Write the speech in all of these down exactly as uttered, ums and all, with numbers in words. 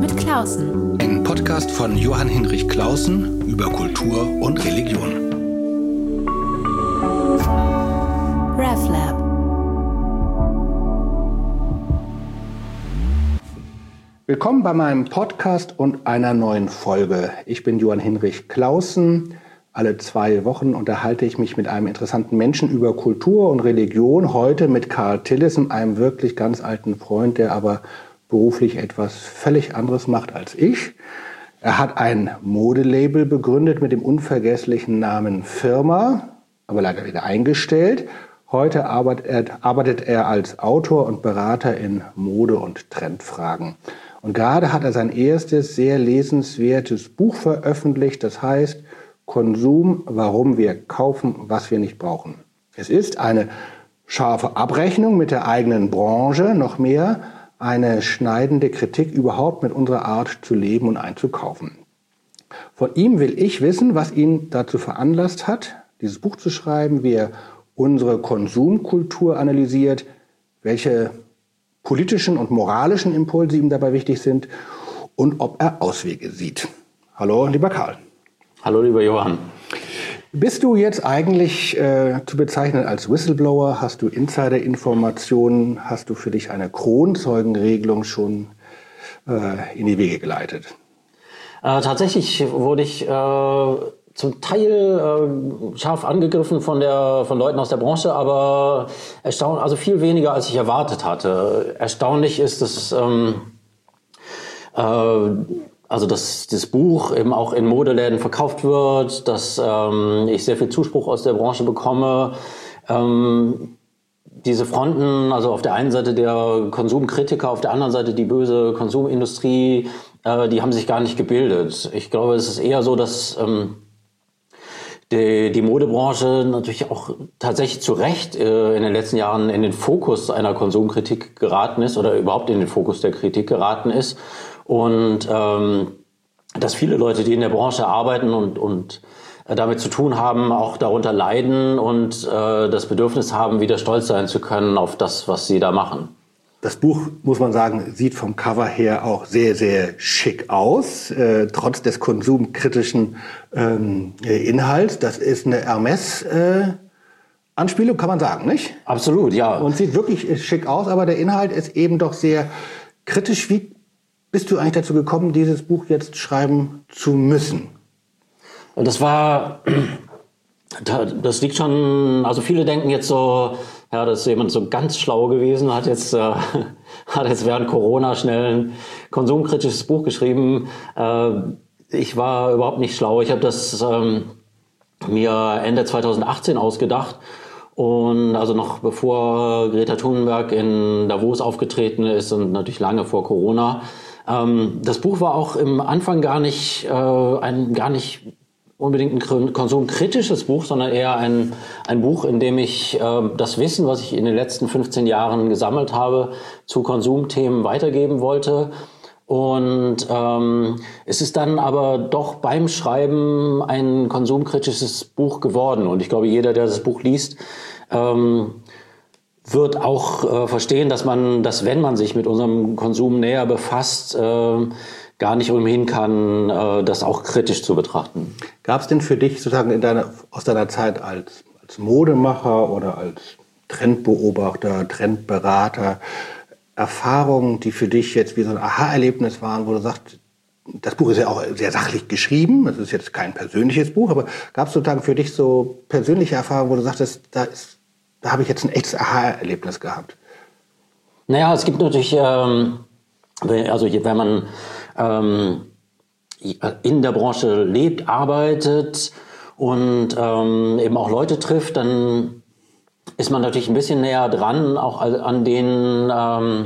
mit Clausen. Ein Podcast von Johann Hinrich Clausen über Kultur und Religion. RefLab. Willkommen bei meinem Podcast und einer neuen Folge. Ich bin Johann Hinrich Clausen. Alle zwei Wochen unterhalte ich mich mit einem interessanten Menschen über Kultur und Religion. Heute mit Karl Tillison, einem wirklich ganz alten Freund, der aber beruflich etwas völlig anderes macht als ich. Er hat ein Modelabel begründet mit dem unvergesslichen Namen Firma, aber leider wieder eingestellt. Heute arbeitet, arbeitet er als Autor und Berater in Mode- und Trendfragen. Und gerade hat er sein erstes, sehr lesenswertes Buch veröffentlicht, das heißt Konsum, warum wir kaufen, was wir nicht brauchen. Es ist eine scharfe Abrechnung mit der eigenen Branche, noch mehr eine schneidende Kritik überhaupt mit unserer Art zu leben und einzukaufen. Von ihm will ich wissen, was ihn dazu veranlasst hat, dieses Buch zu schreiben, wie er unsere Konsumkultur analysiert, welche politischen und moralischen Impulse ihm dabei wichtig sind und ob er Auswege sieht. Hallo, lieber Karl. Hallo, lieber Johann. Bist du jetzt eigentlich äh, zu bezeichnen als Whistleblower? Hast du Insider-Informationen? Hast du für dich eine Kronzeugenregelung schon äh, in die Wege geleitet? Äh, tatsächlich wurde ich äh, zum Teil äh, scharf angegriffen von der von Leuten aus der Branche, aber erstaunlich, also viel weniger als ich erwartet hatte. Erstaunlich ist, dass ähm, äh, also dass das Buch eben auch in Modeläden verkauft wird, dass ähm, ich sehr viel Zuspruch aus der Branche bekomme. Ähm, diese Fronten, also auf der einen Seite der Konsumkritiker, auf der anderen Seite die böse Konsumindustrie, äh, die haben sich gar nicht gebildet. Ich glaube, es ist eher so, dass ähm, die, die Modebranche natürlich auch tatsächlich zu Recht äh, in den letzten Jahren in den Fokus einer Konsumkritik geraten ist oder überhaupt in den Fokus der Kritik geraten ist. Und ähm, dass viele Leute, die in der Branche arbeiten und, und äh, damit zu tun haben, auch darunter leiden und äh, das Bedürfnis haben, wieder stolz sein zu können auf das, was sie da machen. Das Buch, muss man sagen, sieht vom Cover her auch sehr, sehr schick aus, äh, trotz des konsumkritischen ähm, Inhalts. Das ist eine Hermes-Anspielung, äh, kann man sagen, nicht? Absolut, ja. Und sieht wirklich schick aus, aber der Inhalt ist eben doch sehr kritisch. Wie bist du eigentlich dazu gekommen, dieses Buch jetzt schreiben zu müssen? Und das war, das liegt schon, also viele denken jetzt so, ja, das ist jemand so ganz schlau gewesen, hat jetzt, äh, hat jetzt während Corona schnell ein konsumkritisches Buch geschrieben. Äh, ich war überhaupt nicht schlau. Ich habe das ähm, mir Ende zweitausendachtzehn ausgedacht. Und also noch bevor Greta Thunberg in Davos aufgetreten ist und natürlich lange vor Corona. Ähm, das Buch war auch im Anfang gar nicht, äh, ein, gar nicht unbedingt ein konsumkritisches Buch, sondern eher ein, ein Buch, in dem ich äh, das Wissen, was ich in den letzten fünfzehn Jahren gesammelt habe, zu Konsumthemen weitergeben wollte. Und ähm, es ist dann aber doch beim Schreiben ein konsumkritisches Buch geworden. Und ich glaube, jeder, der das Buch liest, ähm, wird auch äh, verstehen, dass man, dass wenn man sich mit unserem Konsum näher befasst, äh, gar nicht umhin kann, äh, das auch kritisch zu betrachten. Gab es denn für dich sozusagen in deiner, aus deiner Zeit als, als Modemacher oder als Trendbeobachter, Trendberater Erfahrungen, die für dich jetzt wie so ein Aha-Erlebnis waren, wo du sagst, das Buch ist ja auch sehr sachlich geschrieben, es ist jetzt kein persönliches Buch, aber gab es sozusagen für dich so persönliche Erfahrungen, wo du sagtest, da, ist, da habe ich jetzt ein echtes Aha-Erlebnis gehabt? Naja, es gibt natürlich, ähm, also wenn man ähm, in der Branche lebt, arbeitet und ähm, eben auch Leute trifft, dann ist man natürlich ein bisschen näher dran, auch an den, ähm,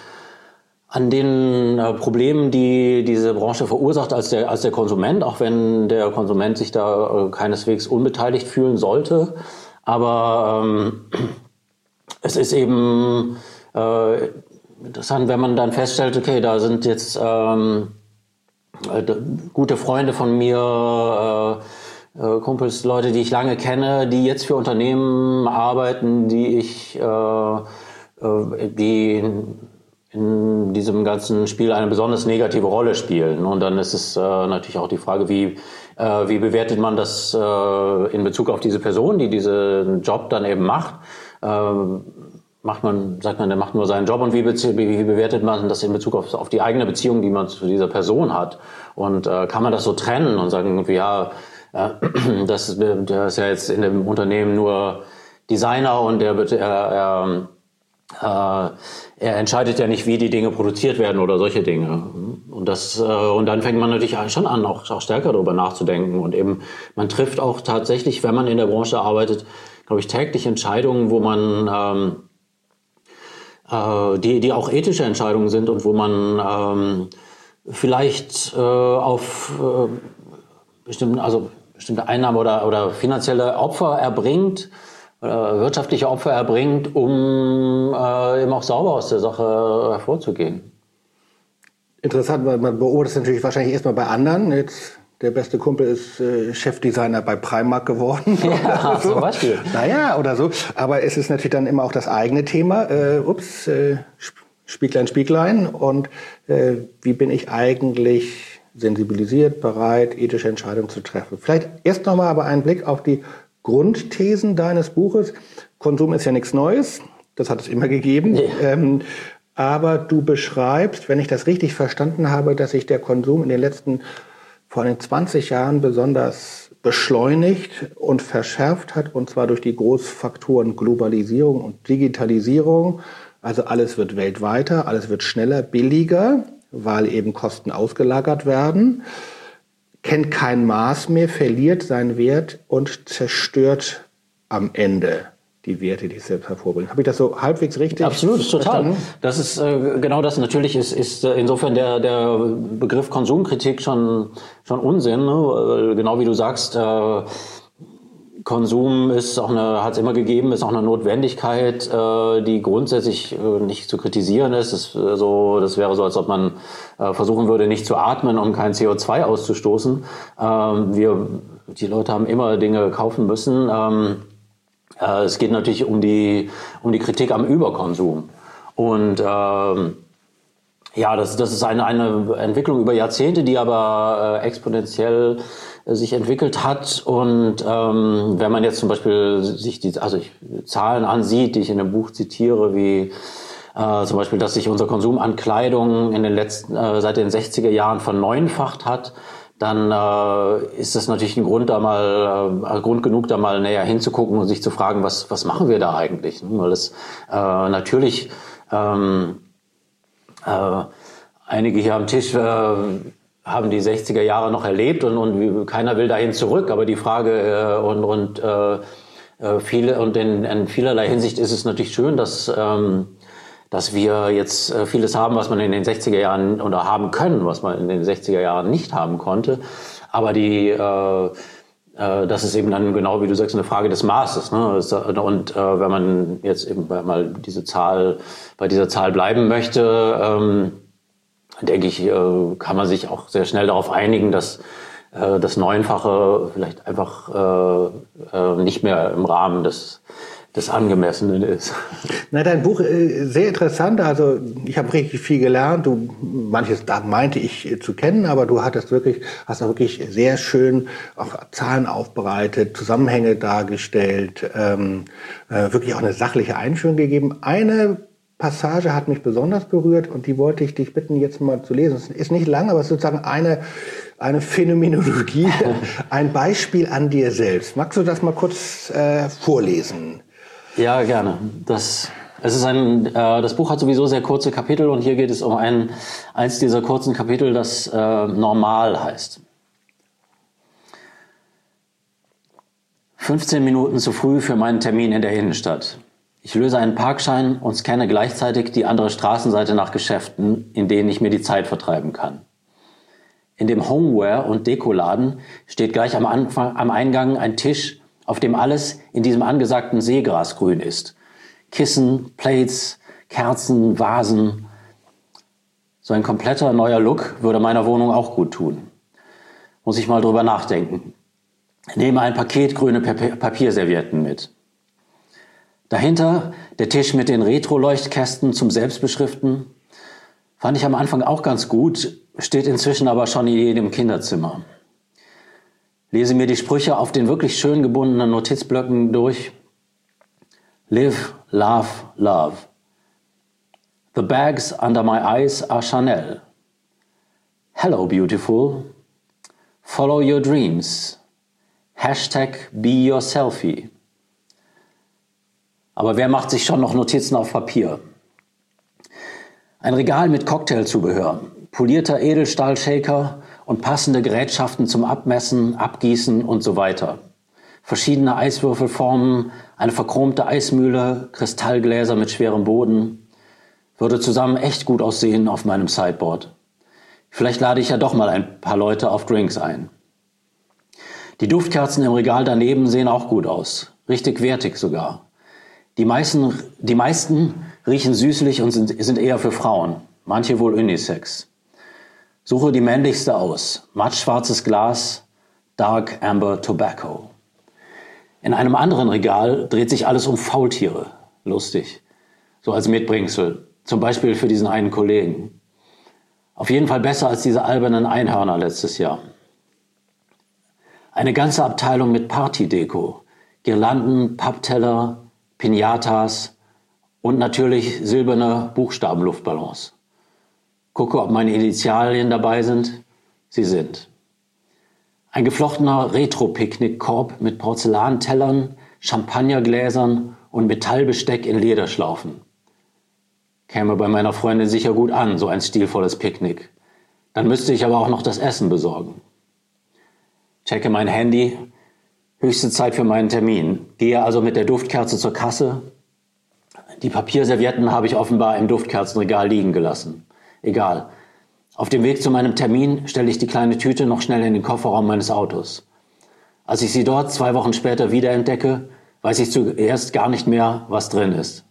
an den äh, Problemen, die diese Branche verursacht als der, als der Konsument, auch wenn der Konsument sich da äh, keineswegs unbeteiligt fühlen sollte. Aber ähm, es ist eben äh, interessant, wenn man dann feststellt, okay, da sind jetzt ähm, äh, gute Freunde von mir, äh, äh, Kumpels, Leute, die ich lange kenne, die jetzt für Unternehmen arbeiten, die ich, äh, äh, die in diesem ganzen Spiel eine besonders negative Rolle spielen. Und dann ist es äh, natürlich auch die Frage, wie, äh, wie bewertet man das äh, in Bezug auf diese Person, die diesen Job dann eben macht. Äh, macht man, sagt man, der macht nur seinen Job, und wie, wie, wie bewertet man das in Bezug auf, auf die eigene Beziehung, die man zu dieser Person hat. Und äh, kann man das so trennen und sagen, irgendwie, ja, äh, das, der ist ja jetzt in dem Unternehmen nur Designer und der wird, er, er Äh, er entscheidet ja nicht, wie die Dinge produziert werden oder solche Dinge. Und das äh, und dann fängt man natürlich schon an, auch, auch stärker darüber nachzudenken. Und eben, man trifft auch tatsächlich, wenn man in der Branche arbeitet, glaube ich, täglich Entscheidungen, wo man ähm, äh, die, die auch ethische Entscheidungen sind und wo man ähm, vielleicht äh, auf äh, bestimmte, also bestimmte Einnahmen oder, oder finanzielle Opfer erbringt, wirtschaftliche Opfer erbringt, um äh, eben auch sauber aus der Sache hervorzugehen. Interessant, weil man beobachtet natürlich wahrscheinlich erstmal bei anderen. Jetzt der beste Kumpel ist äh, Chefdesigner bei Primark geworden. Ja, so. Zum Beispiel. Naja, oder so. Aber es ist natürlich dann immer auch das eigene Thema. Äh, ups, äh, Spieglein, Spieglein. Und äh, wie bin ich eigentlich sensibilisiert, bereit, ethische Entscheidungen zu treffen? Vielleicht erst nochmal aber einen Blick auf die Grundthesen deines Buches. Konsum ist ja nichts Neues, das hat es immer gegeben. Ja. Ähm, aber du beschreibst, wenn ich das richtig verstanden habe, dass sich der Konsum in den letzten vor allem zwanzig Jahren besonders beschleunigt und verschärft hat, und zwar durch die Großfaktoren Globalisierung und Digitalisierung. Also alles wird weltweiter, alles wird schneller, billiger, weil eben Kosten ausgelagert werden. Kennt kein Maß mehr, verliert seinen Wert und zerstört am Ende die Werte, die es selbst hervorbringen. Habe ich das so halbwegs richtig Absolut, total. verstanden? Das ist äh, genau das. Natürlich ist, ist äh, insofern der, der Begriff Konsumkritik schon, schon Unsinn. Ne? Genau wie du sagst, äh, Konsum ist auch eine, hat es immer gegeben, ist auch eine Notwendigkeit, äh, die grundsätzlich äh, nicht zu kritisieren ist. Das, äh, so, das wäre so, als ob man äh, versuchen würde, nicht zu atmen, um kein C O zwei auszustoßen. Ähm, wir, die Leute haben immer Dinge kaufen müssen. Ähm, äh, es geht natürlich um die, um die Kritik am Überkonsum. Und ähm, ja, das, das ist eine, eine Entwicklung über Jahrzehnte, die aber äh, exponentiell sich entwickelt hat. Und ähm, wenn man jetzt zum Beispiel sich die also ich, Zahlen ansieht, die ich in dem Buch zitiere, wie äh, zum Beispiel, dass sich unser Konsum an Kleidung in den letzten äh, seit den sechziger Jahren verneunfacht hat, dann äh, ist das natürlich ein Grund, da mal äh, Grund genug, da mal näher hinzugucken und sich zu fragen, was was machen wir da eigentlich? Weil es äh, natürlich ähm, äh, einige hier am Tisch äh, haben die sechziger Jahre noch erlebt und, und keiner will dahin zurück. Aber die Frage äh, und, und äh, viele und in, in vielerlei Hinsicht ist es natürlich schön, dass ähm, dass wir jetzt äh, vieles haben, was man in den sechziger Jahren oder haben können, was man in den sechziger Jahren nicht haben konnte. Aber die äh, äh, das ist eben dann genau wie du sagst eine Frage des Maßes. Ne? Und äh, wenn man jetzt eben mal diese Zahl bei dieser Zahl bleiben möchte. Ähm, denke ich, kann man sich auch sehr schnell darauf einigen, dass das Neunfache vielleicht einfach nicht mehr im Rahmen des, des Angemessenen ist. Na, dein Buch ist sehr interessant. Also ich habe richtig viel gelernt. Du, manches da meinte ich zu kennen, aber du hattest wirklich, hast auch wirklich sehr schön auch Zahlen aufbereitet, Zusammenhänge dargestellt, ähm, wirklich auch eine sachliche Einführung gegeben. Eine Passage hat mich besonders berührt und die wollte ich dich bitten, jetzt mal zu lesen. Es ist nicht lang, aber es ist sozusagen eine, eine Phänomenologie, ein Beispiel an dir selbst. Magst du das mal kurz äh, vorlesen? Ja, gerne. Das, es ist ein, äh, das Buch hat sowieso sehr kurze Kapitel und hier geht es um ein, eins dieser kurzen Kapitel, das äh, Normal heißt. fünfzehn Minuten zu früh für meinen Termin in der Innenstadt. Ich löse einen Parkschein und scanne gleichzeitig die andere Straßenseite nach Geschäften, in denen ich mir die Zeit vertreiben kann. In dem Homeware- und Dekoladen steht gleich am Anfang, am Eingang ein Tisch, auf dem alles in diesem angesagten Seegrasgrün ist. Kissen, Plates, Kerzen, Vasen. So ein kompletter neuer Look würde meiner Wohnung auch gut tun. Muss ich mal drüber nachdenken. Nehme ein Paket grüne Papierservietten mit. Dahinter der Tisch mit den Retro-Leuchtkästen zum Selbstbeschriften, Fand ich am Anfang auch ganz gut, steht inzwischen aber schon in jedem Kinderzimmer. Lese mir die Sprüche auf den wirklich schön gebundenen Notizblöcken durch. Live, love, love. The bags under my eyes are Chanel. Hello, beautiful. Follow your dreams. Hashtag be your selfie. Aber wer macht sich schon noch Notizen auf Papier? Ein Regal mit Cocktailzubehör, polierter Edelstahlshaker und passende Gerätschaften zum Abmessen, Abgießen und so weiter. Verschiedene Eiswürfelformen, eine verchromte Eismühle, Kristallgläser mit schwerem Boden. Würde zusammen echt gut aussehen auf meinem Sideboard. Vielleicht lade ich ja doch mal ein paar Leute auf Drinks ein. Die Duftkerzen im Regal daneben sehen auch gut aus. Richtig wertig sogar. Die meisten, die meisten riechen süßlich und sind, sind eher für Frauen. Manche wohl Unisex. Suche die männlichste aus. Mattschwarzes Glas, Dark Amber Tobacco. In einem anderen Regal dreht sich alles um Faultiere. Lustig. So als Mitbringsel. Zum Beispiel für diesen einen Kollegen. Auf jeden Fall besser als diese albernen Einhörner letztes Jahr. Eine ganze Abteilung mit Partydeko. Girlanden, Pappteller, Pinatas und natürlich silberne Buchstabenluftballons. Gucke, ob meine Initialien dabei sind. Sie sind. Ein geflochtener Retro-Picknickkorb mit Porzellantellern, Champagnergläsern und Metallbesteck in Lederschlaufen. Käme bei meiner Freundin sicher gut an, so ein stilvolles Picknick. Dann müsste ich aber auch noch das Essen besorgen. Checke mein Handy. Höchste Zeit für meinen Termin. Gehe also mit der Duftkerze zur Kasse. Die Papierservietten habe ich offenbar im Duftkerzenregal liegen gelassen. Egal. Auf dem Weg zu meinem Termin stelle ich die kleine Tüte noch schnell in den Kofferraum meines Autos. Als ich sie dort zwei Wochen später wiederentdecke, weiß ich zuerst gar nicht mehr, was drin ist.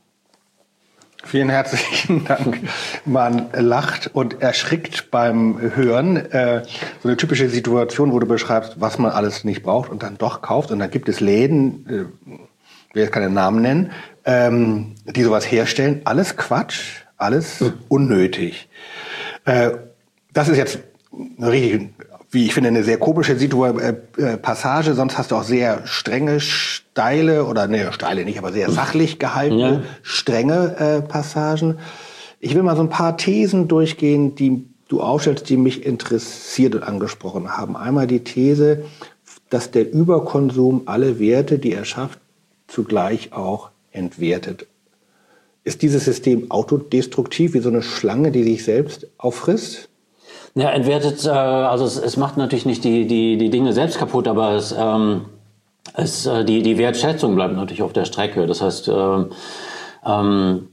Vielen herzlichen Dank. Man lacht und erschrickt beim Hören. Äh, so eine typische Situation, wo du beschreibst, was man alles nicht braucht und dann doch kauft. Und dann gibt es Läden, äh, ich will jetzt keine Namen nennen, ähm, die sowas herstellen. Alles Quatsch, alles unnötig. Äh, das ist jetzt richtig, wie ich finde, eine sehr komische Situa- äh, Passage. Sonst hast du auch sehr strenge, steile, oder ne, steile nicht, aber sehr sachlich gehaltene, ja. strenge äh, Passagen. Ich will mal so ein paar Thesen durchgehen, die du aufstellst, die mich interessiert und angesprochen haben. Einmal die These, dass der Überkonsum alle Werte, die er schafft, zugleich auch entwertet. Ist dieses System autodestruktiv, wie so eine Schlange, die sich selbst auffrisst? Ja, entwertet, äh, also es, es macht natürlich nicht die, die, die Dinge selbst kaputt, aber es, ähm, es, äh, die, die Wertschätzung bleibt natürlich auf der Strecke. Das heißt, äh, ähm,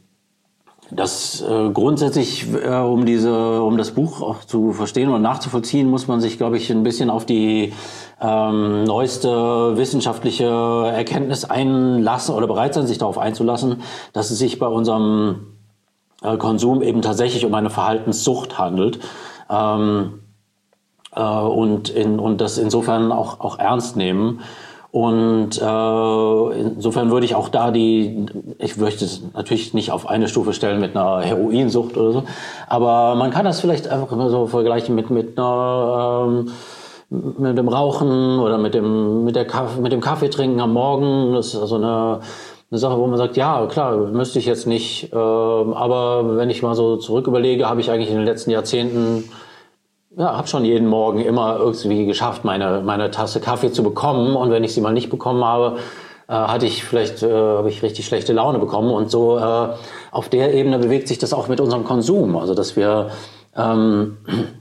das äh, grundsätzlich, äh, um diese, um das Buch auch zu verstehen und nachzuvollziehen, muss man sich, glaube ich, ein bisschen auf die ähm, neueste wissenschaftliche Erkenntnis einlassen oder bereit sein, sich darauf einzulassen, dass es sich bei unserem äh, Konsum eben tatsächlich um eine Verhaltenssucht handelt. Ähm, äh, und, in, und das insofern auch, auch ernst nehmen. Und äh, insofern würde ich auch da die, ich möchte es natürlich nicht auf eine Stufe stellen mit einer Heroinsucht oder so, aber man kann das vielleicht einfach immer so vergleichen mit, mit einer, ähm, mit dem Rauchen oder mit dem, mit der Kaffee, mit dem Kaffeetrinken am Morgen. Das ist also eine, eine Sache, wo man sagt, ja, klar, müsste ich jetzt nicht, äh, aber wenn ich mal so zurück überlege, habe ich eigentlich in den letzten Jahrzehnten, ja, habe schon jeden Morgen immer irgendwie geschafft, meine, meine Tasse Kaffee zu bekommen. Und wenn ich sie mal nicht bekommen habe, äh, hatte ich vielleicht, äh, habe ich richtig schlechte Laune bekommen. Und so äh, auf der Ebene bewegt sich das auch mit unserem Konsum. Also, dass wir, ähm,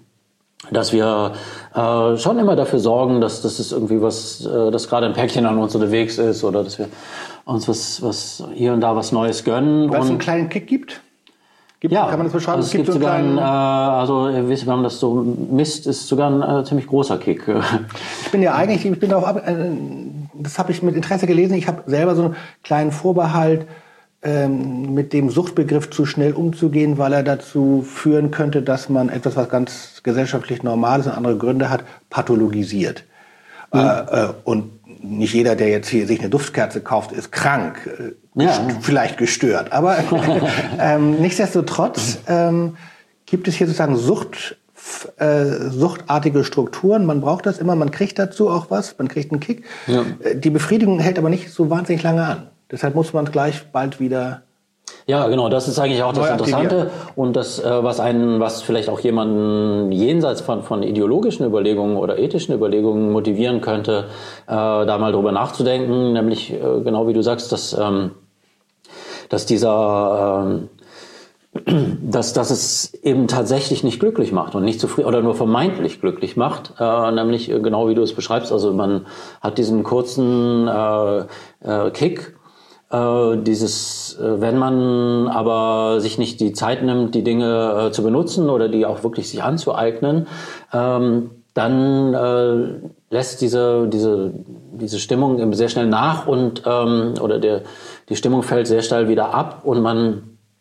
dass wir äh, schon immer dafür sorgen, dass das ist irgendwie was, äh, dass gerade ein Päckchen an uns unterwegs ist oder dass wir uns was, was hier und da was Neues gönnen. Was und einen kleinen Kick gibt? Gibt, ja, kann man das beschreiben? Also es, es gibt, gibt so sogar einen, äh, also ihr wisst, wenn man das so misst, ist sogar ein äh, ziemlich großer Kick. Ich bin ja eigentlich, ich bin darauf ab, äh, das habe ich mit Interesse gelesen. Ich habe selber so einen kleinen Vorbehalt, ähm, mit dem Suchtbegriff zu schnell umzugehen, weil er dazu führen könnte, dass man etwas, was ganz gesellschaftlich normal ist und andere Gründe hat, pathologisiert. Mhm. Äh, äh, und nicht jeder, der jetzt hier sich eine Duftkerze kauft, ist krank, äh, ja. gest- vielleicht gestört. Aber ähm, nichtsdestotrotz ähm, Gibt es hier sozusagen Sucht, äh, suchtartige Strukturen? Man braucht das immer, man kriegt dazu auch was, man kriegt einen Kick. Ja. Die Befriedigung hält aber nicht so wahnsinnig lange an. Deshalb muss man gleich bald wieder... Ja, genau, das ist eigentlich auch das Interessante und das, was einen, was vielleicht auch jemanden jenseits von, von ideologischen Überlegungen oder ethischen Überlegungen motivieren könnte, äh, da mal drüber nachzudenken, nämlich äh, genau wie du sagst, dass, ähm, dass dieser, äh, dass, dass es eben tatsächlich nicht glücklich macht und nicht zufrieden oder nur vermeintlich glücklich macht, äh, nämlich äh, genau wie du es beschreibst, also man hat diesen kurzen äh, äh, Kick. Äh, dieses, äh, wenn man aber sich nicht die Zeit nimmt, die Dinge äh, zu benutzen oder die auch wirklich sich anzueignen, ähm, dann äh, lässt diese diese diese Stimmung eben sehr schnell nach und ähm, oder der die Stimmung fällt sehr schnell wieder ab und man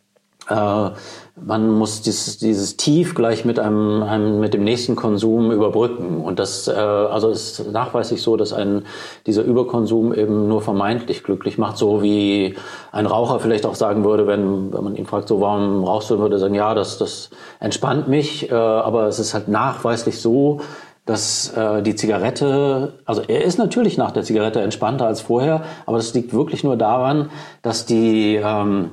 äh, man muss dieses, dieses Tief gleich mit einem, einem mit dem nächsten Konsum überbrücken und das äh, also ist nachweislich so, dass ein dieser Überkonsum eben nur vermeintlich glücklich macht, so wie ein Raucher vielleicht auch sagen würde, wenn wenn man ihn fragt, so warum rauchst du, würde er sagen, ja, das das entspannt mich, äh, aber es ist halt nachweislich so, dass äh, die Zigarette, also er ist natürlich nach der Zigarette entspannter als vorher, aber das liegt wirklich nur daran, dass die ähm,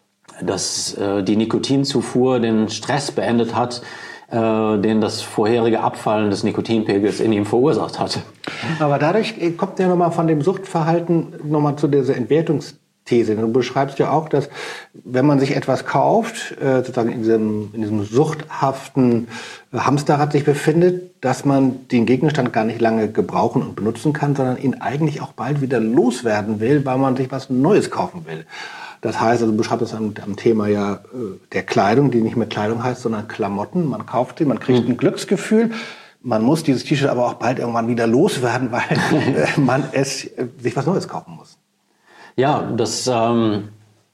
dass äh, die Nikotinzufuhr den Stress beendet hat, äh, den das vorherige Abfallen des Nikotinpegels in ihm verursacht hatte. Aber dadurch kommt ja nochmal von dem Suchtverhalten nochmal zu dieser Entwertungsthese. Du beschreibst ja auch, dass wenn man sich etwas kauft, äh, sozusagen in diesem, in diesem suchthaften Hamsterrad sich befindet, dass man den Gegenstand gar nicht lange gebrauchen und benutzen kann, sondern ihn eigentlich auch bald wieder loswerden will, weil man sich was Neues kaufen will. Das heißt, also du beschreibst das am, am Thema ja äh, der Kleidung, die nicht mehr Kleidung heißt, sondern Klamotten. Man kauft sie, man kriegt ein Glücksgefühl. Man muss dieses T-Shirt aber auch bald irgendwann wieder loswerden, weil äh, man es äh, sich was Neues kaufen muss. Ja, das ähm,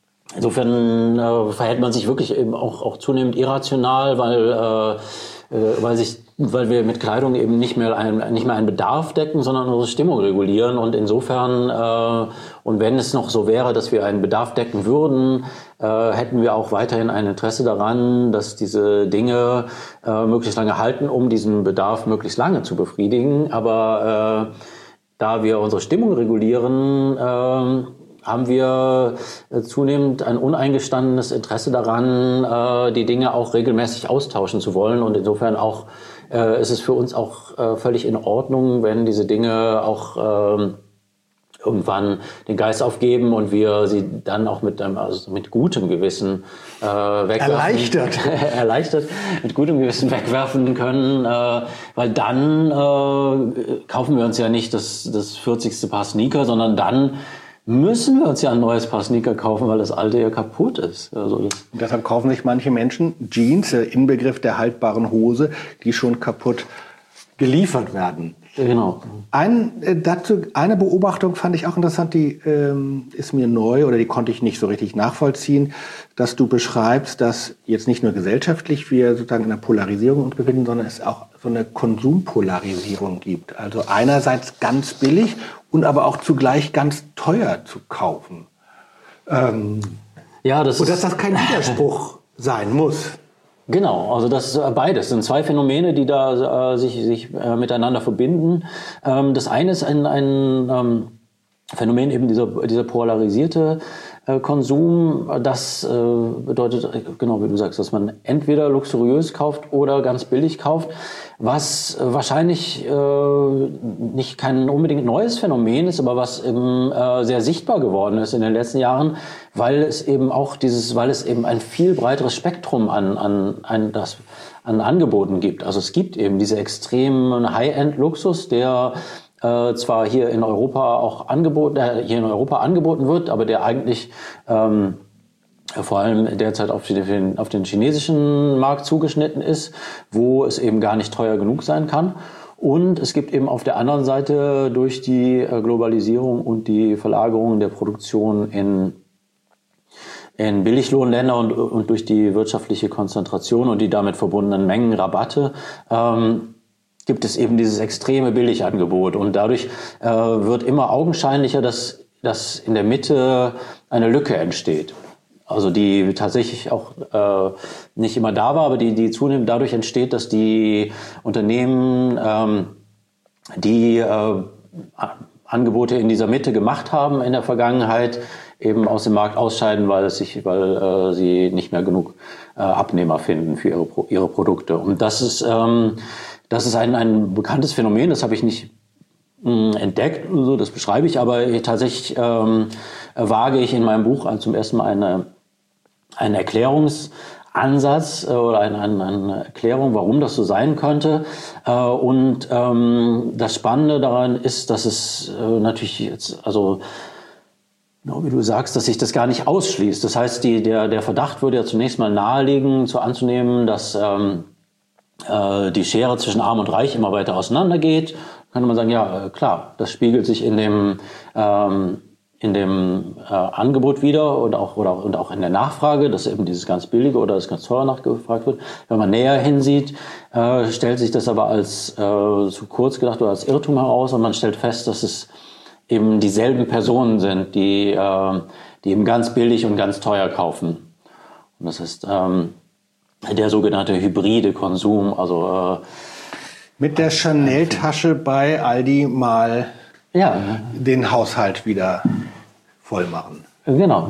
insofern äh, verhält man sich wirklich eben auch, auch zunehmend irrational, weil äh, äh, weil sich weil wir mit Kleidung eben nicht mehr ein, nicht mehr einen Bedarf decken, sondern unsere Stimmung regulieren. Und insofern, äh, und wenn es noch so wäre, dass wir einen Bedarf decken würden, äh, hätten wir auch weiterhin ein Interesse daran, dass diese Dinge äh, möglichst lange halten, um diesen Bedarf möglichst lange zu befriedigen. Aber äh, da wir unsere Stimmung regulieren, äh, haben wir zunehmend ein uneingestandenes Interesse daran, äh, die Dinge auch regelmäßig austauschen zu wollen. Und insofern auch äh, ist es für uns auch äh, völlig in Ordnung, wenn diese Dinge auch äh, irgendwann den Geist aufgeben und wir sie dann auch mit einem, also mit gutem Gewissen äh, wegwerfen. Erleichtert. Erleichtert, mit gutem Gewissen wegwerfen können, äh, weil dann äh, kaufen wir uns ja nicht das, das vierzigste Paar Sneaker, sondern dann müssen wir uns ja ein neues Paar Sneaker kaufen, weil das alte ja kaputt ist. Also das Und deshalb kaufen sich manche Menschen Jeans, der Inbegriff der haltbaren Hose, die schon kaputt geliefert werden. Genau. Ein, äh, dazu, eine Beobachtung fand ich auch interessant, die ähm, ist mir neu oder die konnte ich nicht so richtig nachvollziehen, dass du beschreibst, dass jetzt nicht nur gesellschaftlich wir sozusagen in einer Polarisierung uns befinden, sondern es auch so eine Konsumpolarisierung gibt. Also einerseits ganz billig und aber auch zugleich ganz teuer zu kaufen. Ähm, ja, das und dass ist das kein Widerspruch sein muss. Genau, also das ist beides. Das sind zwei Phänomene, die da äh, sich, sich äh, miteinander verbinden. Ähm, das eine ist ein, ein ähm, Phänomen, eben dieser, dieser polarisierte äh, Konsum. Das äh, bedeutet, genau wie du sagst, dass man entweder luxuriös kauft oder ganz billig kauft, was äh, wahrscheinlich äh, nicht kein unbedingt neues Phänomen ist, aber was eben äh, sehr sichtbar geworden ist in den letzten Jahren, weil es eben auch dieses, weil es eben ein viel breiteres Spektrum an, an, an, das, an Angeboten gibt. Also es gibt eben diese extremen High-End-Luxus, der äh, zwar hier in Europa auch angeboten, äh, hier in Europa angeboten wird, aber der eigentlich ähm, vor allem derzeit auf den, auf den chinesischen Markt zugeschnitten ist, wo es eben gar nicht teuer genug sein kann. Und es gibt eben auf der anderen Seite durch die Globalisierung und die Verlagerung der Produktion in in Billiglohnländer und, und durch die wirtschaftliche Konzentration und die damit verbundenen Mengenrabatte ähm, gibt es eben dieses extreme Billigangebot. Und dadurch äh, wird immer augenscheinlicher, dass, dass in der Mitte eine Lücke entsteht. Also die tatsächlich auch äh, nicht immer da war, aber die, die zunehmend dadurch entsteht, dass die Unternehmen, ähm, die äh, Angebote in dieser Mitte gemacht haben in der Vergangenheit, eben aus dem Markt ausscheiden, weil es sich, weil äh, sie nicht mehr genug äh, Abnehmer finden für ihre ihre Produkte. Und das ist ähm, das ist ein ein bekanntes Phänomen. Das habe ich nicht mh, entdeckt, so das beschreibe ich, aber tatsächlich ähm, wage ich in meinem Buch zum ersten Mal eine einen Erklärungsansatz äh, oder eine, eine, eine Erklärung, warum das so sein könnte. Äh, und ähm, das Spannende daran ist, dass es äh, natürlich jetzt, also genau wie du sagst, dass sich das gar nicht ausschließt. Das heißt, die, der, der Verdacht würde ja zunächst mal naheliegen, zu anzunehmen, dass ähm, äh, die Schere zwischen Arm und Reich immer weiter auseinandergeht. Da könnte man sagen, ja, äh, klar, das spiegelt sich in dem ähm, in dem äh, Angebot wieder und auch, oder, und auch in der Nachfrage, dass eben dieses ganz billige oder das ganz teure nachgefragt wird. Wenn man näher hinsieht, äh, stellt sich das aber als äh, zu kurz gedacht oder als Irrtum heraus und man stellt fest, dass es eben dieselben Personen sind, die, äh, die eben ganz billig und ganz teuer kaufen. Und das ist ähm, der sogenannte hybride Konsum, also äh, mit der Chanel-Tasche bei Aldi mal ja, den Haushalt wieder voll machen. Genau.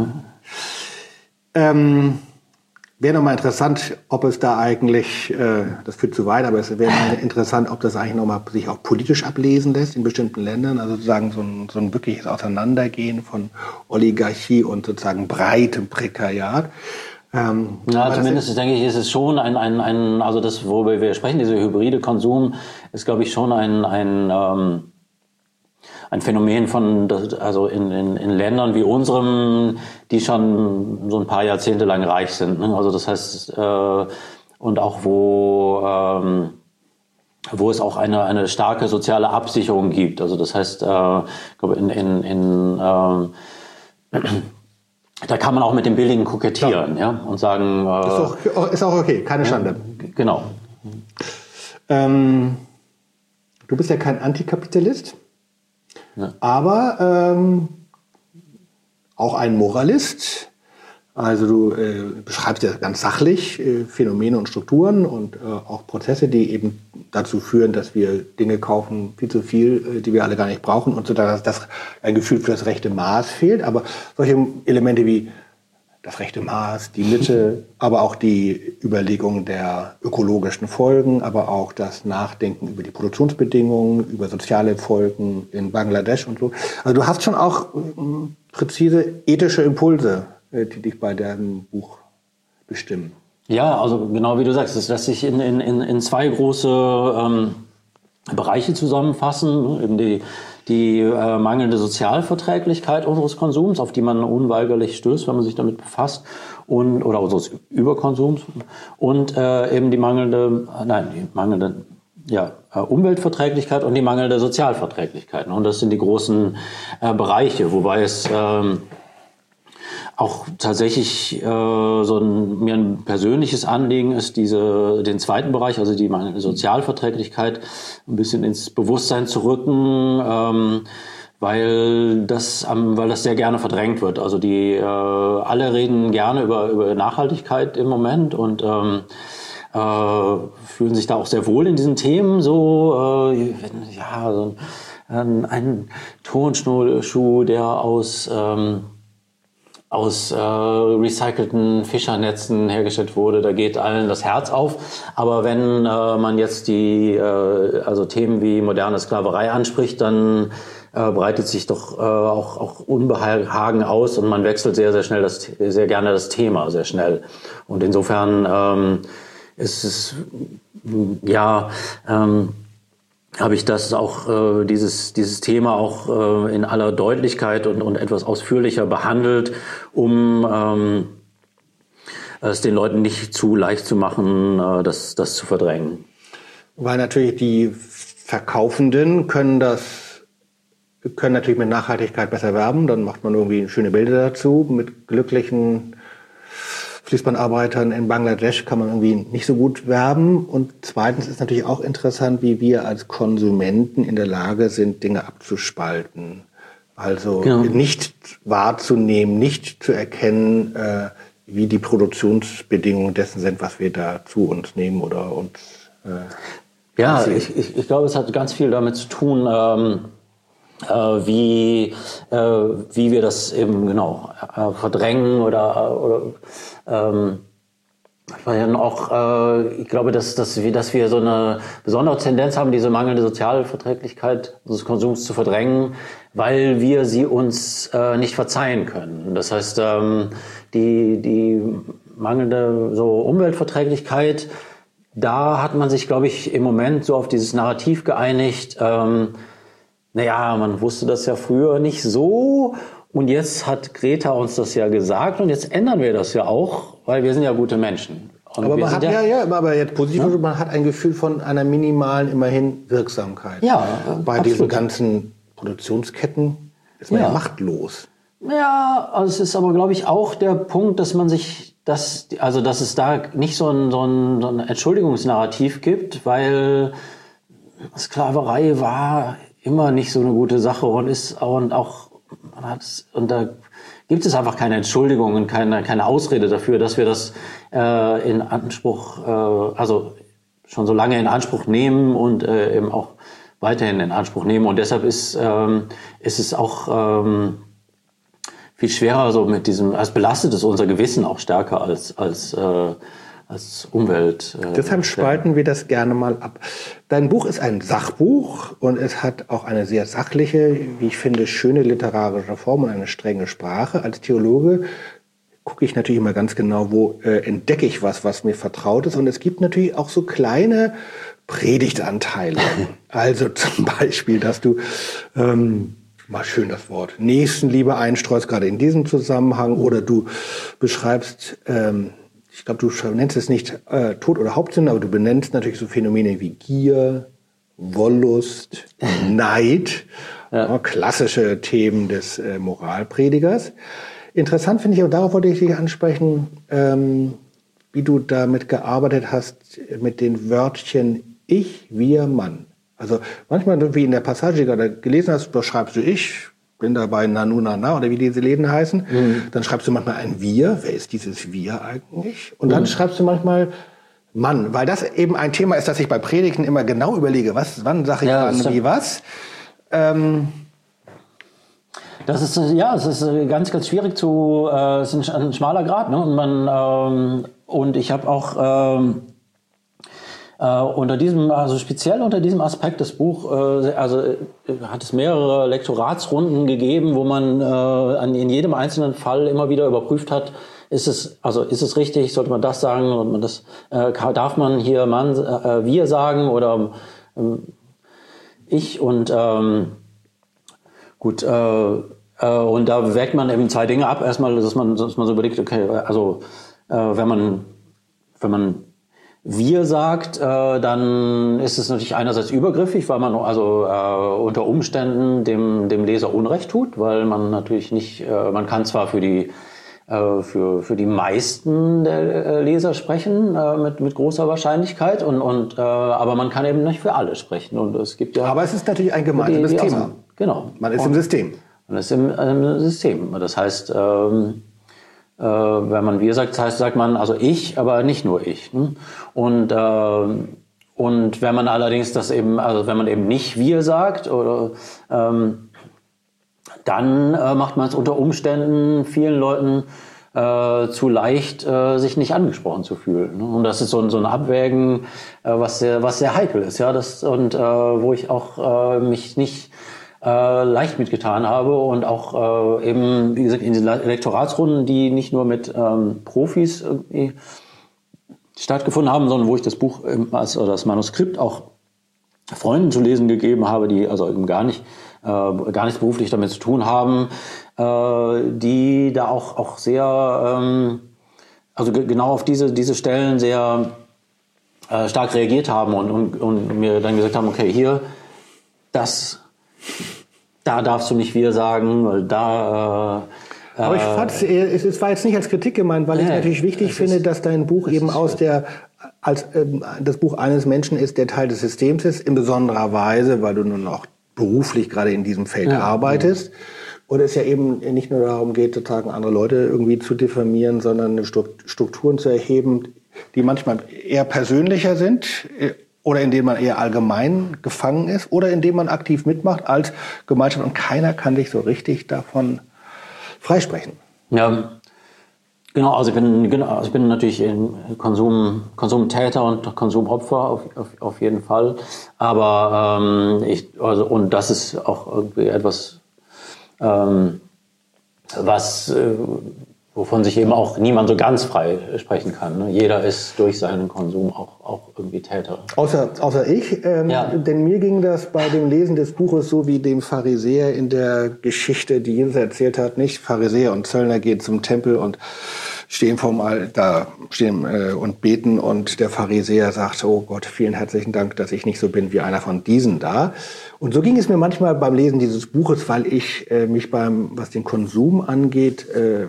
Ähm, wäre nochmal interessant, ob es da eigentlich, äh, das führt zu weit, aber es wäre mal interessant, ob das eigentlich nochmal sich auch politisch ablesen lässt in bestimmten Ländern. Also sozusagen so ein, so ein wirkliches Auseinandergehen von Oligarchie und sozusagen breitem Prekariat. Ähm, ja, zumindest denke ich, ist es schon ein, ein, ein, also das, worüber wir sprechen, dieser hybride Konsum, ist, glaube ich, schon ein, ein, ähm, ein Phänomen von, also in, in, in Ländern wie unserem, die schon so ein paar Jahrzehnte lang reich sind. Ne? Also das heißt, äh, und auch wo, ähm, wo es auch eine, eine starke soziale Absicherung gibt. Also das heißt, äh, ich glaube, in, in, in äh, da kann man auch mit dem Billigen kokettieren, ja, ja und sagen. Äh, ist, auch, ist auch okay, keine Schande. Ja, genau. Ähm, du bist ja kein Antikapitalist. Ja. Aber ähm, auch ein Moralist. Also du äh, beschreibst ja ganz sachlich äh, Phänomene und Strukturen und äh, auch Prozesse, die eben dazu führen, dass wir Dinge kaufen, viel zu viel, äh, die wir alle gar nicht brauchen und so, dass das ein Gefühl für das rechte Maß fehlt. Aber solche Elemente wie das rechte Maß, die Mitte, aber auch die Überlegung der ökologischen Folgen, aber auch das Nachdenken über die Produktionsbedingungen, über soziale Folgen in Bangladesch und so. Also du hast schon auch äh, präzise ethische Impulse, äh, die dich bei deinem Buch bestimmen. Ja, also genau wie du sagst, das lässt sich in, in, in zwei große ähm, Bereiche zusammenfassen. Eben die Die äh, mangelnde Sozialverträglichkeit unseres Konsums, auf die man unweigerlich stößt, wenn man sich damit befasst, und oder unseres Überkonsums, und äh, eben die mangelnde, nein, die mangelnde ja, äh, Umweltverträglichkeit und die mangelnde Sozialverträglichkeit. Und das sind die großen äh, Bereiche, wobei es ähm, auch tatsächlich äh, so ein, mir ein persönliches Anliegen ist, diese den zweiten Bereich, also die Sozialverträglichkeit, ein bisschen ins Bewusstsein zu rücken, ähm, weil das ähm, weil das sehr gerne verdrängt wird. Also die äh, alle reden gerne über über Nachhaltigkeit im Moment und ähm, äh, fühlen sich da auch sehr wohl in diesen Themen. So äh, ja so ein, ein Turnschuh, der aus ähm, aus äh, recycelten Fischernetzen hergestellt wurde, da geht allen das Herz auf. Aber wenn äh, man jetzt die äh, also Themen wie moderne Sklaverei anspricht, dann äh, breitet sich doch äh, auch, auch Unbehagen aus und man wechselt sehr, sehr schnell das, sehr gerne das Thema, sehr schnell. Und insofern ähm, ist es ja ähm, habe ich das auch äh, dieses dieses Thema auch äh, in aller Deutlichkeit und und etwas ausführlicher behandelt, um ähm, es den Leuten nicht zu leicht zu machen, äh, das das zu verdrängen. Weil natürlich die Verkaufenden können das können natürlich mit Nachhaltigkeit besser werben, dann macht man irgendwie schöne Bilder dazu mit glücklichen Fließbandarbeitern in Bangladesch kann man irgendwie nicht so gut werben. Und zweitens ist natürlich auch interessant, wie wir als Konsumenten in der Lage sind, Dinge abzuspalten. Also genau. Nicht wahrzunehmen, nicht zu erkennen, äh, wie die Produktionsbedingungen dessen sind, was wir da zu uns nehmen oder uns äh, Ja, ich, ich, ich glaube, es hat ganz viel damit zu tun, ähm, äh, wie, äh, wie wir das eben genau äh, verdrängen oder, oder ähm, auch, äh, ich glaube, dass, dass, wir, dass wir so eine besondere Tendenz haben, diese mangelnde Sozialverträglichkeit des Konsums zu verdrängen, weil wir sie uns äh, nicht verzeihen können. Das heißt, ähm, die, die mangelnde so Umweltverträglichkeit, da hat man sich, glaube ich, im Moment so auf dieses Narrativ geeinigt. Ähm, naja, man wusste das ja früher nicht so. Und jetzt hat Greta uns das ja gesagt und jetzt ändern wir das ja auch, weil wir sind ja gute Menschen. Und aber wir man hat ja, ja, aber jetzt positiv, ja? Man hat ein Gefühl von einer minimalen, immerhin Wirksamkeit. Ja, bei absolut. Diesen ganzen Produktionsketten ist man ja, ja machtlos. Ja, also es ist aber, glaube ich, auch der Punkt, dass man sich, dass, also dass es da nicht so ein, so ein, so ein Entschuldigungsnarrativ gibt, weil Sklaverei war immer nicht so eine gute Sache und ist und auch Man hat, und da gibt es einfach keine Entschuldigung und keine, keine Ausrede dafür, dass wir das äh, in Anspruch, äh, also schon so lange in Anspruch nehmen und äh, eben auch weiterhin in Anspruch nehmen. Und deshalb ist, ähm, ist es auch ähm, viel schwerer so mit diesem, als belastet es unser Gewissen auch stärker als, als äh, als Umwelt. Äh, Deshalb spalten wir das gerne mal ab. Dein Buch ist ein Sachbuch und es hat auch eine sehr sachliche, wie ich finde, schöne literarische Form und eine strenge Sprache. Als Theologe gucke ich natürlich immer ganz genau, wo äh, entdecke ich was, was mir vertraut ist. Und es gibt natürlich auch so kleine Predigtanteile. Also zum Beispiel, dass du, ähm, mal schön das Wort, Nächstenliebe einstreust, gerade in diesem Zusammenhang. Oder du beschreibst... Ähm, Ich glaube, du nennst es nicht äh, Tod oder Hauptsünde, aber du benennst natürlich so Phänomene wie Gier, Wollust, Neid, ja. Ja, klassische Themen des äh, Moralpredigers. Interessant finde ich, und darauf wollte ich dich ansprechen, ähm, wie du damit gearbeitet hast mit den Wörtchen Ich, Wir, Mann. Also manchmal, wie in der Passage, die du gerade gelesen hast, beschreibst du Ich, bin dabei Nanu Nana oder wie diese Läden heißen, mhm. Dann schreibst du manchmal ein Wir. Wer ist dieses Wir eigentlich? Und dann mhm. schreibst du manchmal Mann, weil das eben ein Thema ist, das ich bei Predigten immer genau überlege. Was, wann sage ich ja, wann, wie, was? Ähm das ist ja, es ist ganz, ganz schwierig zu. Äh, es ist ein, ein schmaler Grat, ne? Und man ähm, und ich habe auch ähm, Uh, unter diesem, also speziell unter diesem Aspekt des Buch, äh, also äh, hat es mehrere Lektoratsrunden gegeben, wo man äh, an, in jedem einzelnen Fall immer wieder überprüft hat, ist es, also ist es richtig, sollte man das sagen und man das, äh, darf man hier Mann, äh, wir sagen oder äh, ich und ähm, gut, äh, äh, und da wägt man eben zwei Dinge ab. Erstmal, dass man, dass man so überlegt, okay, also äh, wenn man, wenn man wir sagt, äh, dann ist es natürlich einerseits übergriffig, weil man also äh, unter Umständen dem dem Leser Unrecht tut, weil man natürlich nicht, äh, man kann zwar für die äh, für für die meisten der Leser sprechen äh, mit mit großer Wahrscheinlichkeit und und äh, aber man kann eben nicht für alle sprechen und es gibt ja. Aber es ist natürlich ein gemeinsames die, die Thema. Ausnahmen. Genau. Man ist und, im System. Man ist im, im System. Das heißt. Ähm, Äh, wenn man wir sagt, das heißt, sagt man also ich, aber nicht nur ich. Ne? Und äh, und wenn man allerdings das eben, also wenn man eben nicht wir sagt oder ähm, dann äh, macht man es unter Umständen vielen Leuten äh, zu leicht, äh, sich nicht angesprochen zu fühlen. Ne? Und das ist so ein so ein Abwägen, äh, was sehr was sehr heikel ist, ja. Das und äh, wo ich auch äh, mich nicht Äh, leicht mitgetan habe und auch äh, eben, wie gesagt, in den Lektoratsrunden, die nicht nur mit ähm, Profis irgendwie stattgefunden haben, sondern wo ich das Buch ähm, als, oder das Manuskript auch Freunden zu lesen gegeben habe, die also eben gar nicht äh, gar nichts beruflich damit zu tun haben, äh, die da auch auch sehr ähm, also g- genau auf diese diese Stellen sehr äh, stark reagiert haben und, und und mir dann gesagt haben, okay, hier das da darfst du nicht wir sagen, weil da äh, Aber ich fand es war jetzt nicht als Kritik gemeint, weil ich nee, natürlich wichtig finde, dass dein Buch eben aus der als ähm, das Buch eines Menschen ist, der Teil des Systems ist, in besonderer Weise, weil du nun auch beruflich gerade in diesem Feld ja, arbeitest, ja. oder es ja eben nicht nur darum geht, sozusagen andere Leute irgendwie zu diffamieren, sondern Strukturen zu erheben, die manchmal eher persönlicher sind oder in denen man eher allgemein gefangen ist oder in denen man aktiv mitmacht als Gemeinschaft und keiner kann dich so richtig davon freisprechen. Ja, genau. Also ich bin, genau, also ich bin natürlich Konsum, Konsumtäter und Konsumopfer auf, auf, auf jeden Fall. Aber ähm, ich, also und das ist auch irgendwie etwas, ähm, was äh, wovon sich eben auch niemand so ganz frei sprechen kann. Ne? Jeder ist durch seinen Konsum auch, auch irgendwie Täter. Außer, außer ich, ähm, ja. Denn mir ging das bei dem Lesen des Buches so wie dem Pharisäer in der Geschichte, die Jesus erzählt hat, nicht? Pharisäer und Zöllner gehen zum Tempel und stehen vorm Altar, stehen äh, und beten und der Pharisäer sagt, oh Gott, vielen herzlichen Dank, dass ich nicht so bin wie einer von diesen da. Und so ging es mir manchmal beim Lesen dieses Buches, weil ich äh, mich beim, was den Konsum angeht, äh,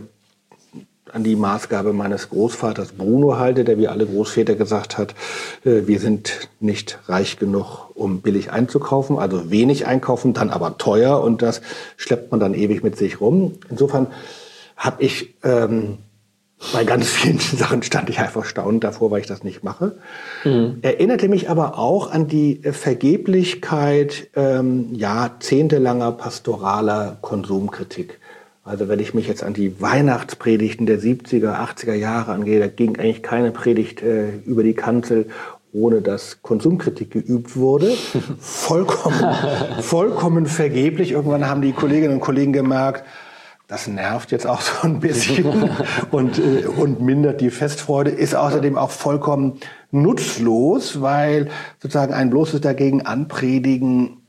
an die Maßgabe meines Großvaters Bruno halte, der wie alle Großväter gesagt hat, äh, wir sind nicht reich genug, um billig einzukaufen, also wenig einkaufen, dann aber teuer und das schleppt man dann ewig mit sich rum. Insofern habe ich ähm, bei ganz vielen Sachen stand ich einfach staunend davor, weil ich das nicht mache. Mhm. Erinnerte mich aber auch an die Vergeblichkeit ähm, jahrzehntelanger pastoraler Konsumkritik. Also wenn ich mich jetzt an die Weihnachtspredigten der siebziger, achtziger Jahre angehe, da ging eigentlich keine Predigt äh, über die Kanzel, ohne dass Konsumkritik geübt wurde. Vollkommen, vollkommen vergeblich. Irgendwann haben die Kolleginnen und Kollegen gemerkt, das nervt jetzt auch so ein bisschen und, äh, und mindert die Festfreude, ist außerdem auch vollkommen nutzlos, weil sozusagen ein bloßes dagegen anpredigen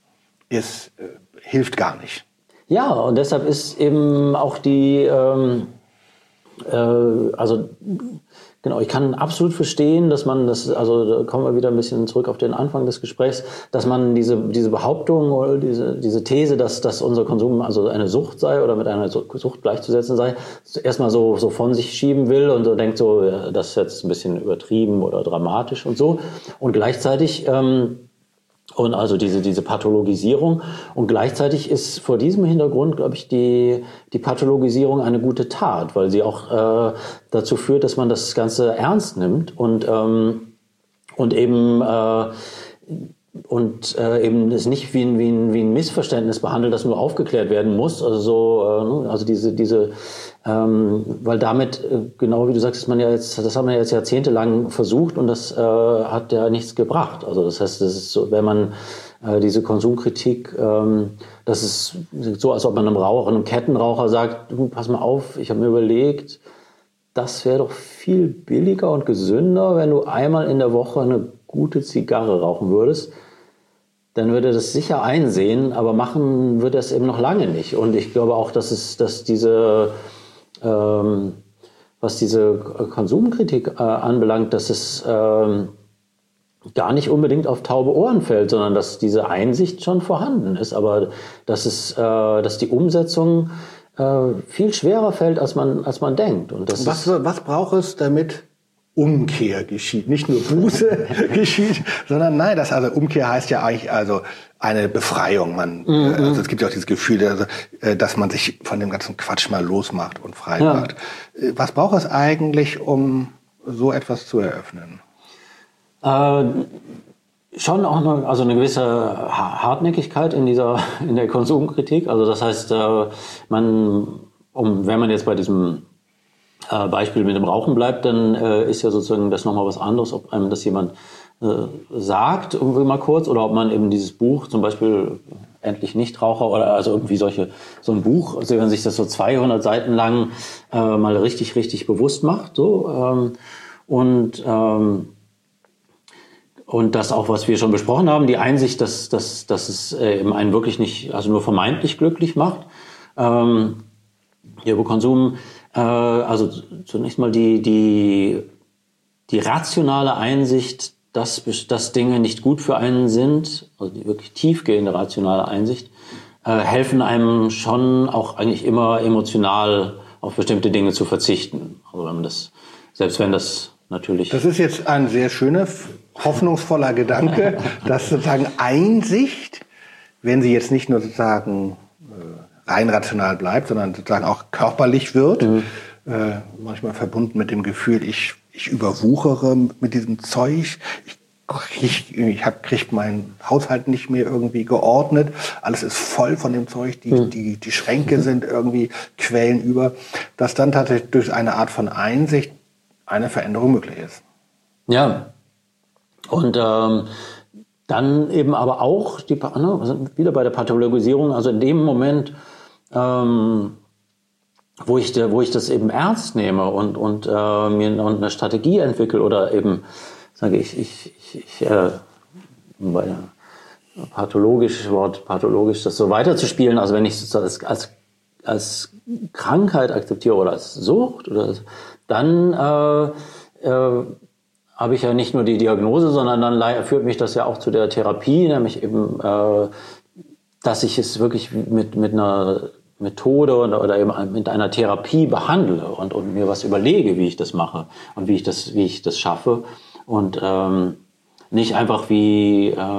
ist, äh, hilft gar nicht. Ja, und deshalb ist eben auch die, ähm, äh, also genau, ich kann absolut verstehen, dass man das, also da kommen wir wieder ein bisschen zurück auf den Anfang des Gesprächs, dass man diese diese Behauptung oder diese diese These, dass dass unser Konsum also eine Sucht sei oder mit einer Sucht gleichzusetzen sei, erstmal so so von sich schieben will und so denkt so, ja, das ist jetzt ein bisschen übertrieben oder dramatisch und so und gleichzeitig ähm, und also diese diese Pathologisierung und gleichzeitig ist vor diesem Hintergrund, glaube ich, die die Pathologisierung eine gute Tat, weil sie auch äh, dazu führt, dass man das Ganze ernst nimmt und ähm, und eben äh, und äh, eben es nicht wie ein, wie, ein, wie ein Missverständnis behandelt, das nur aufgeklärt werden muss. Also so, äh, also diese diese ähm, weil damit äh, genau wie du sagst, ist man ja jetzt, das haben wir jetzt jahrzehntelang versucht und das äh, hat ja nichts gebracht. Also das heißt, das ist so, wenn man äh, diese Konsumkritik, ähm, das ist so, als ob man einem Raucher, einem Kettenraucher sagt, du, pass mal auf, ich habe mir überlegt, das wäre doch viel billiger und gesünder, wenn du einmal in der Woche eine gute Zigarre rauchen würdest. Dann würde das sicher einsehen, aber machen wird das eben noch lange nicht. Und ich glaube auch, dass es, dass diese, ähm, was diese Konsumkritik äh, anbelangt, dass es ähm, gar nicht unbedingt auf taube Ohren fällt, sondern dass diese Einsicht schon vorhanden ist, aber dass es, äh, dass die Umsetzung äh, viel schwerer fällt, als man, als man denkt. Und das was, ist, was braucht es, damit Umkehr geschieht? Nicht nur Buße geschieht, sondern nein, das also Umkehr heißt ja eigentlich also eine Befreiung. Man, mhm. also es gibt ja auch dieses Gefühl, also, dass man sich von dem ganzen Quatsch mal losmacht und frei ja. macht. Was braucht es eigentlich, um so etwas zu eröffnen? Äh, schon auch eine, also eine gewisse Hartnäckigkeit in dieser in der Konsumkritik. Also das heißt, äh, man, um, wenn man jetzt bei diesem äh, Beispiel mit dem Rauchen bleibt, dann äh, ist ja sozusagen das nochmal was anderes, ob einem das jemand äh, sagt, irgendwie mal kurz, oder ob man eben dieses Buch, zum Beispiel Endlich Nichtraucher oder also irgendwie solche, so ein Buch, also wenn man sich das so zweihundert Seiten lang äh, mal richtig, richtig bewusst macht, so, ähm, und, ähm, und das auch, was wir schon besprochen haben, die Einsicht, dass, dass, dass es äh, eben einen wirklich nicht, also nur vermeintlich glücklich macht, ähm, hier über Konsum, äh, also zunächst mal die, die, die rationale Einsicht, dass, dass Dinge nicht gut für einen sind, also die wirklich tiefgehende rationale Einsicht, äh, helfen einem schon auch eigentlich immer emotional auf bestimmte Dinge zu verzichten. Also wenn man das, selbst wenn das natürlich... Das ist jetzt ein sehr schöner, hoffnungsvoller Gedanke, dass sozusagen Einsicht, wenn sie jetzt nicht nur sozusagen rein rational bleibt, sondern sozusagen auch körperlich wird. Mhm. Äh, manchmal verbunden mit dem Gefühl, ich, ich überwuchere mit diesem Zeug. Ich krieg, ich hab, krieg meinen Haushalt nicht mehr irgendwie geordnet. Alles ist voll von dem Zeug. Die, mhm. die, die Schränke sind irgendwie quellen über. Dass dann tatsächlich durch eine Art von Einsicht eine Veränderung möglich ist. Ja. Und ähm, dann eben aber auch die, ne, wieder bei der Pathologisierung, also in dem Moment, ähm, wo ich, wo ich das eben ernst nehme und, und äh, mir eine Strategie entwickle oder eben sage ich, ich, ich, ich äh, bei pathologisch, Wort pathologisch, das so weiterzuspielen, also wenn ich das als, als, als Krankheit akzeptiere oder als Sucht, oder dann äh, äh, habe ich ja nicht nur die Diagnose, sondern dann führt mich das ja auch zu der Therapie, nämlich eben, äh, dass ich es wirklich mit, mit einer Methode oder, oder eben mit einer Therapie behandle und, und mir was überlege, wie ich das mache und wie ich das, wie ich das schaffe. Und ähm, nicht einfach wie äh,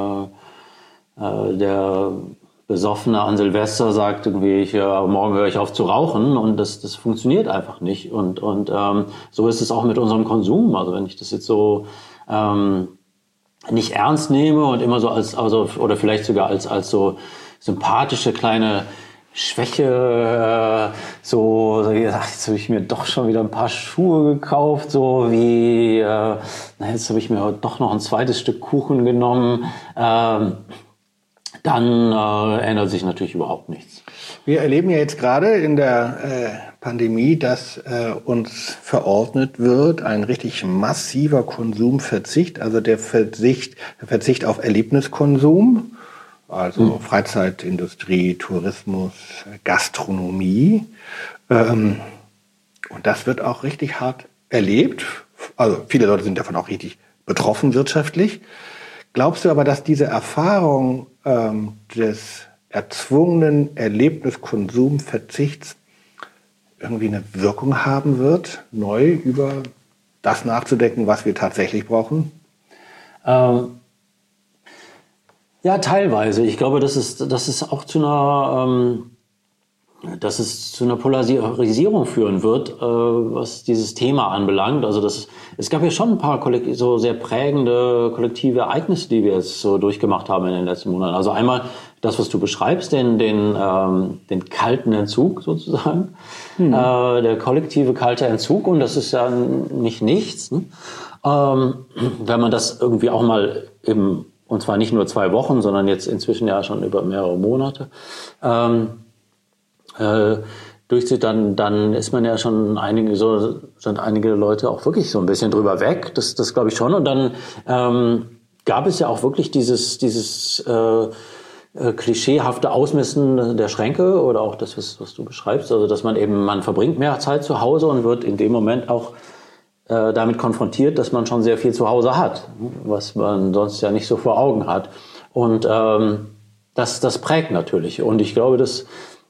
äh, der Besoffene an Silvester sagt, irgendwie, ich, ja, morgen höre ich auf zu rauchen, und das, das funktioniert einfach nicht. Und, und ähm, so ist es auch mit unserem Konsum. Also wenn ich das jetzt so ähm, nicht ernst nehme und immer so als, also, oder vielleicht sogar als, als so sympathische kleine Schwäche, äh, so, so jetzt habe ich mir doch schon wieder ein paar Schuhe gekauft, so wie, äh, na, jetzt habe ich mir doch noch ein zweites Stück Kuchen genommen, ähm, dann äh, ändert sich natürlich überhaupt nichts. Wir erleben ja jetzt gerade in der äh, Pandemie, dass äh, uns verordnet wird, ein richtig massiver Konsumverzicht, also der Verzicht, der Verzicht auf Erlebniskonsum. Also mhm. Freizeitindustrie, Tourismus, Gastronomie. Ähm, und das wird auch richtig hart erlebt. Also viele Leute sind davon auch richtig betroffen wirtschaftlich. Glaubst du aber, dass diese Erfahrung ähm, des erzwungenen Erlebniskonsumverzichts irgendwie eine Wirkung haben wird, neu über das nachzudenken, was wir tatsächlich brauchen? Ähm. Ja, teilweise. Ich glaube, dass es, dass es auch zu einer, ähm, dass es zu einer Polarisierung führen wird, äh, was dieses Thema anbelangt. Also das, es gab ja schon ein paar Kollekt- so sehr prägende kollektive Ereignisse, die wir jetzt so durchgemacht haben in den letzten Monaten. Also einmal das, was du beschreibst, den, den, ähm, den kalten Entzug sozusagen, mhm. äh, der kollektive kalte Entzug. Und das ist ja nicht nichts, ne? ähm, wenn man das irgendwie auch mal im Und zwar nicht nur zwei Wochen, sondern jetzt inzwischen ja schon über mehrere Monate. Ähm, äh, durchzieht, dann, dann ist man ja schon einige, so, sind einige Leute auch wirklich so ein bisschen drüber weg. Das, das glaube ich schon. Und dann ähm, gab es ja auch wirklich dieses, dieses äh, äh, klischeehafte Ausmisten der Schränke oder auch das, was, was du beschreibst. Also, dass man eben, man verbringt mehr Zeit zu Hause und wird in dem Moment auch damit konfrontiert, dass man schon sehr viel zu Hause hat, was man sonst ja nicht so vor Augen hat. Und ähm, das, das prägt natürlich. Und ich glaube, dass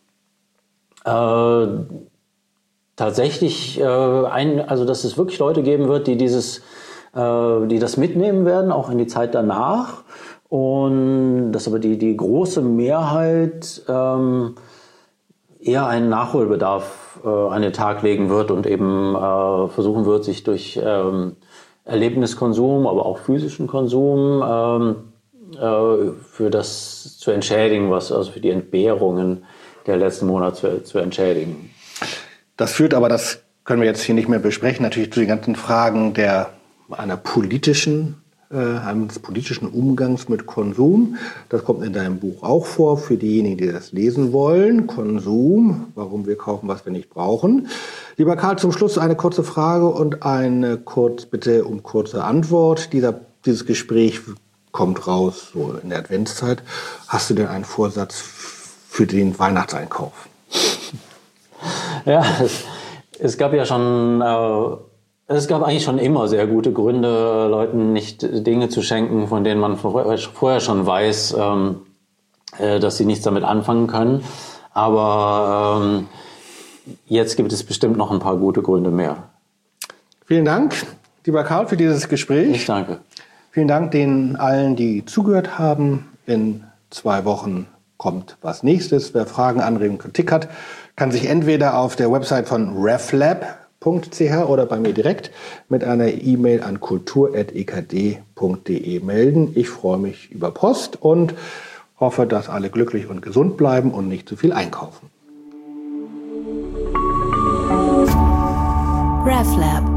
äh, tatsächlich, äh, ein, also dass es wirklich Leute geben wird, die dieses, äh, die das mitnehmen werden, auch in die Zeit danach. Und dass aber die, die große Mehrheit ähm, eher einen Nachholbedarf äh, an den Tag legen wird und eben äh, versuchen wird, sich durch ähm, Erlebniskonsum, aber auch physischen Konsum ähm, äh, für das zu entschädigen, was also für die Entbehrungen der letzten Monate zu, zu entschädigen. Das führt aber, das können wir jetzt hier nicht mehr besprechen, natürlich zu den ganzen Fragen der einer politischen eines politischen Umgangs mit Konsum. Das kommt in deinem Buch auch vor, für diejenigen, die das lesen wollen. Konsum, warum wir kaufen, was wir nicht brauchen. Lieber Karl, zum Schluss eine kurze Frage und eine kurz, bitte um kurze Antwort. Dieser, dieses Gespräch kommt raus so in der Adventszeit. Hast du denn einen Vorsatz für den Weihnachtseinkauf? Ja, es, es gab ja schon... Äh Es gab eigentlich schon immer sehr gute Gründe, Leuten nicht Dinge zu schenken, von denen man vorher schon weiß, ähm, äh, dass sie nichts damit anfangen können. Aber ähm, jetzt gibt es bestimmt noch ein paar gute Gründe mehr. Vielen Dank, lieber Karl, für dieses Gespräch. Ich danke. Vielen Dank den allen, die zugehört haben. In zwei Wochen kommt was nächstes. Wer Fragen, Anregungen, Kritik hat, kann sich entweder auf der Website von reflab punkt c h oder bei mir direkt mit einer E-Mail an kultur at e k d punkt d e melden. Ich freue mich über Post und hoffe, dass alle glücklich und gesund bleiben und nicht zu viel einkaufen. RefLab